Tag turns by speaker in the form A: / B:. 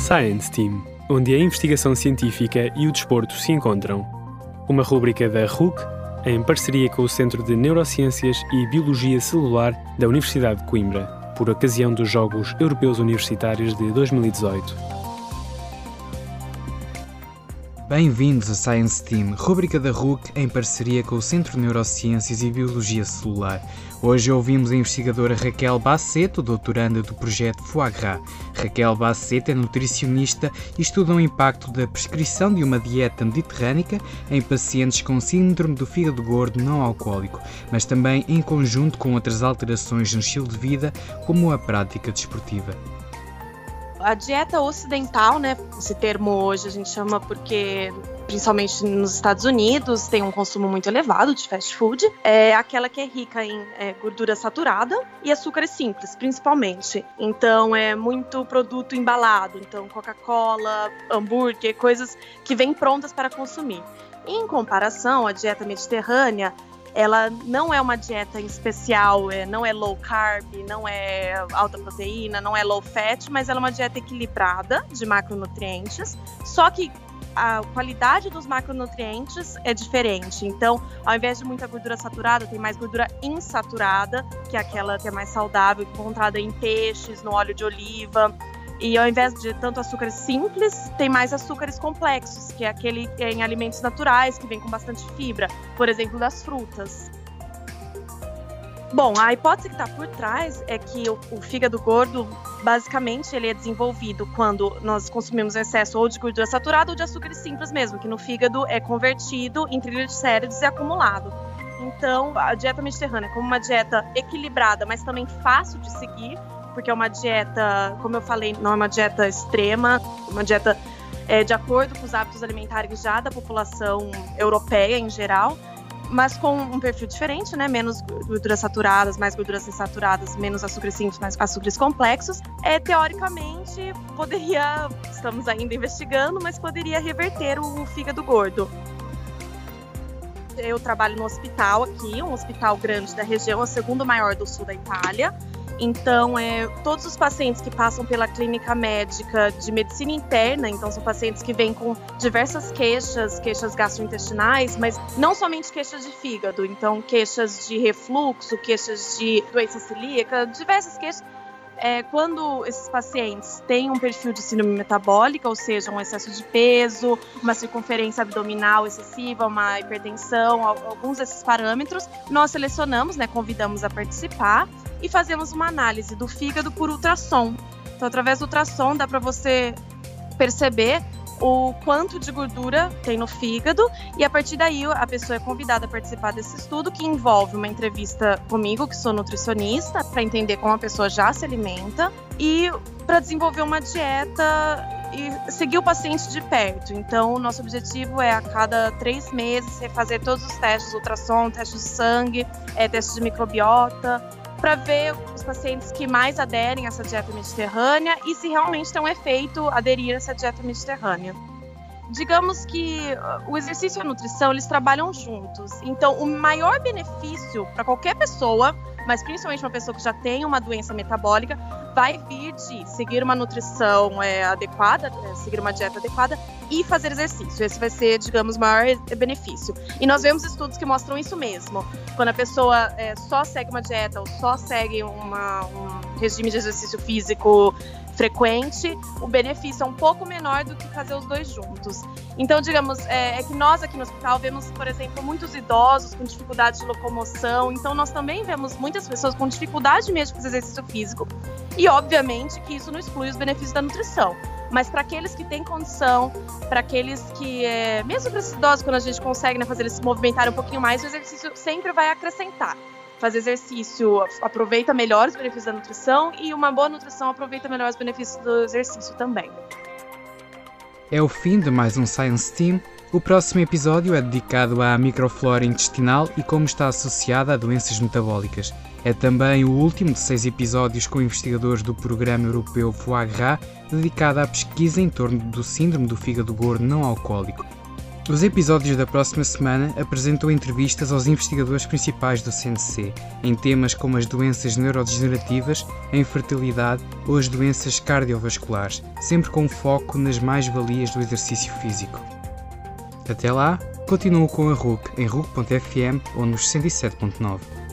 A: Science Team, onde a investigação científica e o desporto se encontram. Uma rúbrica da RUC, em parceria com o Centro de Neurociências e Biologia Celular da Universidade de Coimbra, por ocasião dos Jogos Europeus Universitários de 2018.
B: Bem-vindos a Science Team, rúbrica da RUC em parceria com o Centro de Neurociências e Biologia Celular. Hoje ouvimos a investigadora Raquel Basseto, doutoranda do projeto Foie Gras. Raquel Basseto é nutricionista e estuda o impacto da prescrição de uma dieta mediterrânica em pacientes com síndrome do fígado gordo não alcoólico, mas também em conjunto com outras alterações no estilo de vida, como a prática desportiva.
C: A dieta ocidental, esse termo hoje a gente chama porque, principalmente nos Estados Unidos, tem um consumo muito elevado de fast food, é aquela que é rica em gordura saturada e açúcares simples, principalmente. Então, é muito produto embalado, então Coca-Cola, hambúrguer, coisas que vêm prontas para consumir. Em comparação, a dieta mediterrânea, ela não é uma dieta em especial, não é low carb, não é alta proteína, não é low fat, mas ela é uma dieta equilibrada de macronutrientes, só que a qualidade dos macronutrientes é diferente. Então, ao invés de muita gordura saturada, tem mais gordura insaturada, que é aquela que é mais saudável, encontrada em peixes, no óleo de oliva. E ao invés de tanto açúcares simples, tem mais açúcares complexos, que é aquele que é em alimentos naturais, que vem com bastante fibra, por exemplo, das frutas. Bom, a hipótese que está por trás é que o fígado gordo, basicamente, ele é desenvolvido quando nós consumimos excesso ou de gordura saturada ou de açúcares simples mesmo, que no fígado é convertido em triglicéridos e acumulado. Então, a dieta mediterrânea, como uma dieta equilibrada, mas também fácil de seguir, porque é uma dieta, como eu falei, não é uma dieta extrema, uma dieta de acordo com os hábitos alimentares já da população europeia em geral, mas com um perfil diferente, menos gorduras saturadas, mais gorduras insaturadas, menos açúcares simples, mais açúcares complexos. Teoricamente, estamos ainda investigando, mas poderia reverter o fígado gordo. Eu trabalho no hospital aqui, um hospital grande da região, o segundo maior do sul da Itália. Então, todos os pacientes que passam pela clínica médica de medicina interna, então são pacientes que vêm com diversas queixas gastrointestinais, mas não somente queixas de fígado, então queixas de refluxo, queixas de doença celíaca, diversas queixas. Quando esses pacientes têm um perfil de síndrome metabólica, ou seja, um excesso de peso, uma circunferência abdominal excessiva, uma hipertensão, alguns desses parâmetros, nós selecionamos, convidamos a participar e fazemos uma análise do fígado por ultrassom. Então, através do ultrassom, dá para você perceber o quanto de gordura tem no fígado e a partir daí a pessoa é convidada a participar desse estudo que envolve uma entrevista comigo, que sou nutricionista, para entender como a pessoa já se alimenta e para desenvolver uma dieta e seguir o paciente de perto. Então, o nosso objetivo é a cada 3 meses refazer todos os testes, ultrassom, testes de sangue, testes de microbiota, para ver os pacientes que mais aderem a essa dieta mediterrânea e se realmente tem um efeito aderir a essa dieta mediterrânea. Digamos que o exercício e a nutrição, eles trabalham juntos. Então, o maior benefício para qualquer pessoa, mas principalmente uma pessoa que já tem uma doença metabólica, vai vir de seguir uma nutrição adequada, seguir uma dieta adequada e fazer exercício. Esse vai ser, digamos, o maior benefício. E nós vemos estudos que mostram isso mesmo. Quando a pessoa só segue uma dieta ou só segue um regime de exercício físico frequente, o benefício é um pouco menor do que fazer os dois juntos. Então, digamos, que nós aqui no hospital vemos, por exemplo, muitos idosos com dificuldade de locomoção, então nós também vemos muitas pessoas com dificuldade mesmo de fazer exercício físico e, obviamente, que isso não exclui os benefícios da nutrição. Mas para aqueles que têm condição, para aqueles que, mesmo para esses idosos, quando a gente consegue fazer eles se movimentarem um pouquinho mais, o exercício sempre vai acrescentar. Fazer exercício aproveita melhor os benefícios da nutrição e uma boa nutrição aproveita melhor os benefícios do exercício também.
B: É o fim de mais um Science Team. O próximo episódio é dedicado à microflora intestinal e como está associada a doenças metabólicas. É também o último de 6 episódios com investigadores do Programa Europeu Foie Gras, dedicado à pesquisa em torno do síndrome do fígado gordo não alcoólico. Os episódios da próxima semana apresentam entrevistas aos investigadores principais do CNC, em temas como as doenças neurodegenerativas, a infertilidade ou as doenças cardiovasculares, sempre com foco nas mais-valias do exercício físico. Até lá, continuo com a RUC em RUC.fm ou nos 107.9.